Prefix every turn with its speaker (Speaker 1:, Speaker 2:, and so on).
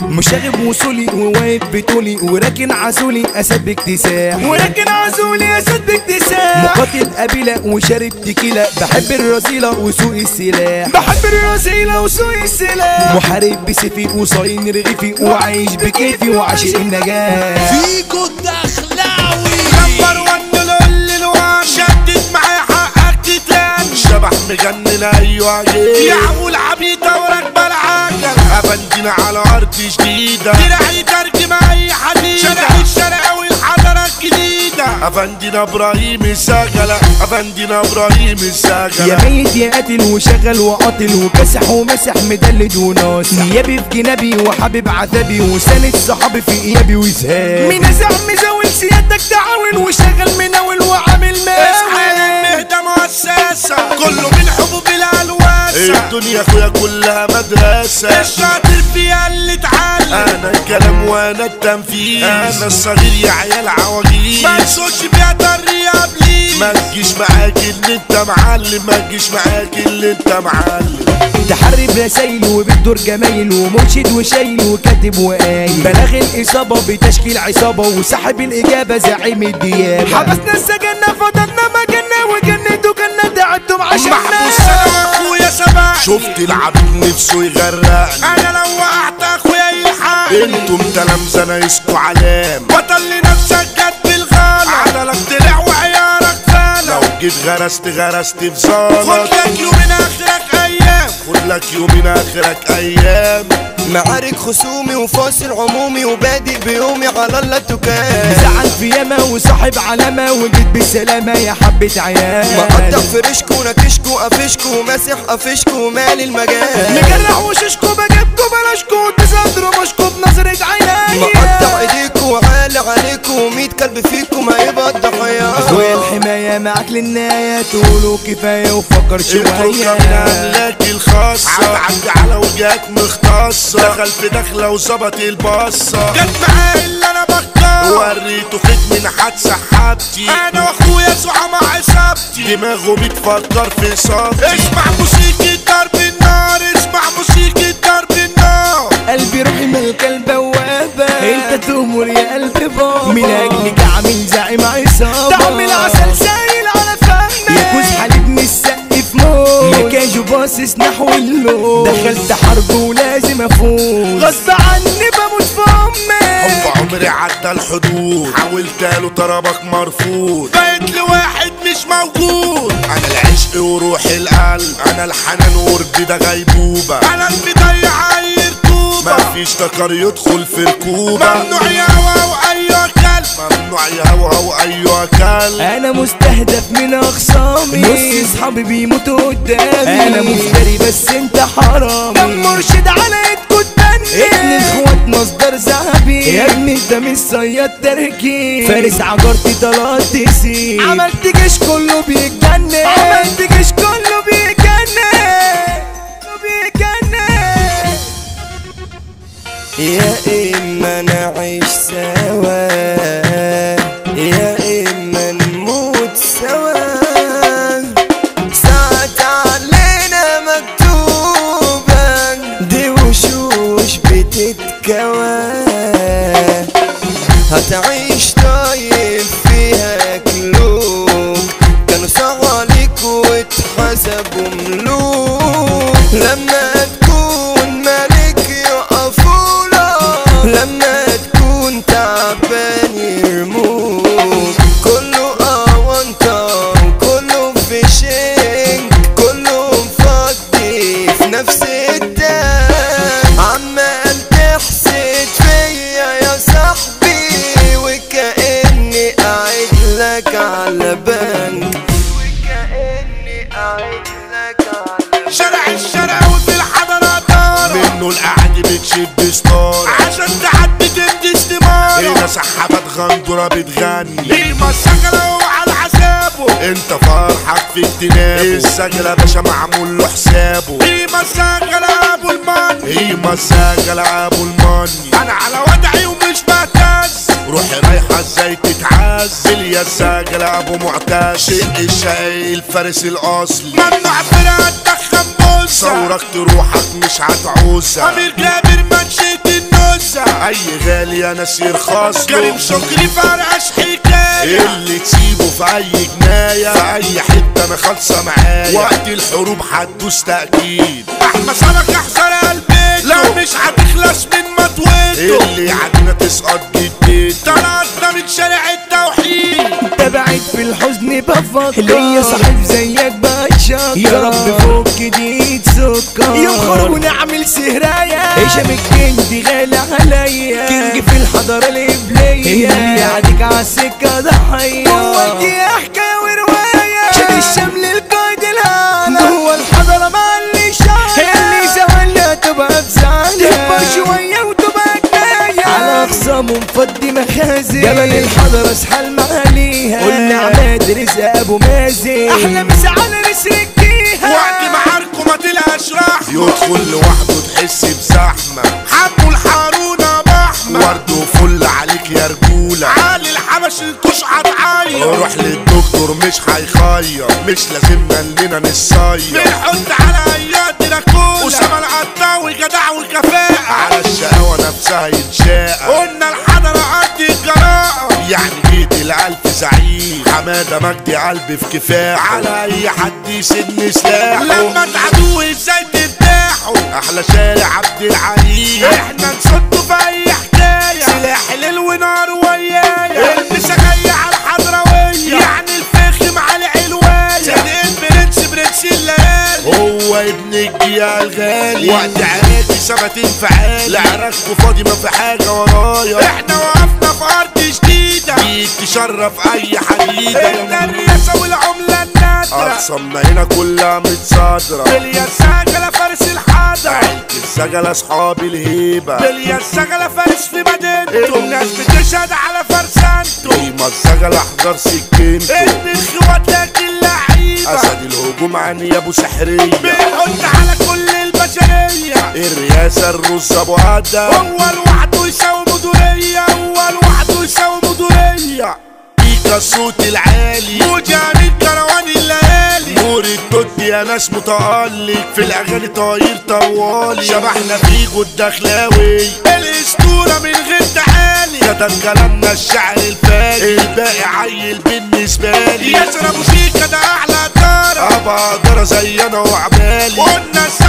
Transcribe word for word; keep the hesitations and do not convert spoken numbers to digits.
Speaker 1: مشاغب وصولي وواقف بطولي وراكن عزولي اسد باكتساح وراكن عزولي اسد باكتساح مقاتل قبيله وشارب تكيله بحب الرذيله وسوق السلاح بحب الرذيله وسوق السلاح محارب بسيفي وصاين رغيفي وعايش بكيفي وعاشق النجاح
Speaker 2: فيكو الدخلاوي
Speaker 3: نمبر ون لول الوان شدد معايا حقك تتلان شبح مجنن ايوه عجيب يعقول عبيطه وراكبه العجل افندينا على ارض جديده دراعي ترجم اي حديد شارع الشرقاوي الحضاره الجديده افندينا ابراهيم السجله افندينا ابراهيم السجله
Speaker 1: يا ميت يا قاتل وشغل وقاتل وكاسح ومسح مدلد وناصح نيابي في جنابي وحبيب عذابي وساند صحابي في ايابي وزهاب مين ازع مزاول سيادتك تعاون وشغل مناول وعامل
Speaker 3: اصحى المهدة مؤسسة كله من حبوب الالواسة الدنيا اخويا كلها مدرسة الشاطر فيها اللي اتعلم انا الكلام وانا التنفيذ انا الصغير يا عيال عواجيز ما تسوقش فيها طري قبلي ما تجيش معاك اللي انت معلم ما تجيش معاك اللي انت معلم
Speaker 1: تحرب رسايل وبتدور جمايل ومرشد وشايل وكاتب وقايل بلاغ الإصابة بتشكيل عصابة وسحب الإجابة زعيم الديابة حبسنا السجنة فضلنا مجنة وجنته كنا تعبتم عشاننا
Speaker 3: محبوس انا واخويا سبق شفت العبيد نفسه يغرقني انا لو وقعت اخويا يلحق انتم تلامذة ناقصكوا علام بطل لنفسك جد بالغلط عدلك طلع وعيارك فالك لو جيت غرست غرست في زلط خد لك يومين اخرك ايام خد لك يومين اخرك ايام
Speaker 2: معارك خصومي وفاصل عمومي وبادئ بيومي على الله تكام
Speaker 1: زعل في ياما وصاحب علامة وجيت بالسلامة يا حبة عيال
Speaker 2: مقطع فرشكو نكشكو قفشكو ماسح قفشكو مالي المجال
Speaker 1: مجرح وششكو بجيبكو بلاشكو تصدروا مشكو بنظرة عيني
Speaker 2: مقطع ايديكو وعالي عليكو ميت كلب فيكو ما يبقى الضحية
Speaker 1: اخويا الحماية معاك للنهاية تقولوا كفاية وفكر شوية
Speaker 3: املاك الخاصة عدعد على وجهك مختصة دخل في دخلة وظبط البصة جت معاه اللي انا بختار وريته ختم نحات سحابتي انا واخويا زعماء عصابتي دماغه بتفكر في صابتي اسمع موسيقى ضرب النار اسمع موسيقى ضرب النار
Speaker 1: قلبي روحي ملك البوابة انت تؤمر يا قلبي بابا من اجلك عامل زعيم عصابة تعمل عسل سايل على فهمك يا كوز حليب من السقف موت يا كاجو باصص نحو اللون دخلت حرب ولازم افوز غصب عني بموت في امي
Speaker 3: حب عمري عدى الحدود حاولت له طلبك مرفوض بقيت لواحد مش موجود انا العشق وروح القلب انا الحنان وردي ده غيبوبة انا المضيع اي رطوبة مفيش تكر يدخل في ركوبة ممنوع يهوى وايوه كلب ممنوع يهوى وايوه كلب
Speaker 1: انا مستهدف من اخصامي نص اصحابي بيموتوا قدامي انا مفتري بس انت حرامي دم مرشد على ايدكوا تبني ابن اخوات مصدر ذهبي يا ابني ده مش صياد تركي فارس عجرتي طلعت تسيب عملت جيش كله بيتجنن عملت جيش كله بيتجنن بيتجنن
Speaker 2: يا اما نعيش سوا يا اما نموت سوا ساعة علينا مكتوبة دي وشوش بتتكوى هتعيش طيب فيها كلوب كانوا سعوا عليك واتحسبوا ملوك لما تكون ملك يقفولا لما تكون تعبان يرموك كله اونطة وكله في شنك كله مفضي في نفس الدم عمال تحسد فيا يا صاحبي وكأني قاعد لك على بنك وكأني قاعد لك على
Speaker 3: شارع الشرقاوي في الحضارة دار منه القعد بتشد ستار عشان تعدي تمدي استمارة هنا سحابات غندورة بتغني ايه مسجلة وعلى حسابه انت فرحك في اجتنابه السجلة باشا معمول له حسابه ايه مسجلة ابو الماني ايه مسجلة ابو الماني انا على وضعي ومش بهتز روحي رايحة ازاي تتعز اليا السجلة ابو معتز شق الشقي الفارس الاصلي ممنوع فرقة تدخن بوسة صورك روحك مش هتعوزها امير جابر منشية النوز وزع اي غالي يا ناس يرخص كريم شكري فرقش حكايه اللي تسيبه في اي جنايه في اي حته انا خالصه معايا وقت الحروب هتدوس تاكيد احمد سمك احذر قلبك لا مش هتخلص من مطويته اللي عدنا تسقط جديد طلعتنا من شارع التوحيد
Speaker 1: تبعت في الحزن بفكر ليا صاحب زيك بتشكر يا رب فك دي سكر يوم خرج ونعمل سهراية هشام الكندي غالي عليا كينج في الحضارة الإبلية اللي يعديك عالسكة ضحية هو دي حكاية ورواية شد الشمل القايد الهالة هو الحضارة مع اللي شاية اللي زمانها تبقى بزعلة تكبر شوية وتبقى جناية على أخصام ومفضي مخازن جبل الحضارة اسحال معاليها قلنا عماد رزق أبو مازن أحلى مسا على نسركيها
Speaker 3: وقت معاركه ما تلقاش رحمة يدخل لوحده تحس بزحمة حمو الحارونة بحمة ورد وفل عليك يا رجولة علي الحبش الكوش هتعيط روح للدكتور مش هيخير مش لازمنا اننا نصير بنحط على اياد راكولا اسامة العطاوي جدع وكفاءة على الشقاوة نفسها يتشاقى قلنا الحضرة قد الجراءة يعني جيت الألف زعيم حمادة مجدي قلبي في كفاح على أي حد يسن سلاح لما تعدوا ازاي ترتاحوا أحلى شارع عبد العليم احنا نصدوا في أي حكاية سلاح ليل ونار ويايا المسا جاية على الحضروية يعني الفخم على علواية صدقت برنس برنس الليالي هو ابن الجيال الغالي وقت عراكي ثبت انفعالي لعراكوا فاضي ما في حاجة ورايا احنا وقفنا في أرض جديدة بيك تشرف أي حديدة احنا الرياسة والعملة النادرة أقسامنا هنا كلها متصادرة بليا السجلة فارس الحضرة عيلة السجلة أصحابي الهيبة بليا السجلة فارس في مدينته ناس بتشهد على فرسانته قيمة السجلة احضر سكينته ابن الخوات لكن لعيبة أسد الهجوم عني أبو سحرية بيحط على كل البشرية الرئاسة الروس أبو أدم هو لوحده يساوي مدورية هو لوحده يساوي مدورية بيكا الصوت العالي وجامد كروان الليالي نور التوت يا ناس متألق في الأغاني طاير طوالي شبحنا فيجو الدخلاوي الأسطورة من غير تعالي كتب كلامنا الشعر الفاني الباقي عيل بالنسبة لي ياسر أبو شيكا ده أحلى دارة أبقى دارة زي أنا وعبالي قلنا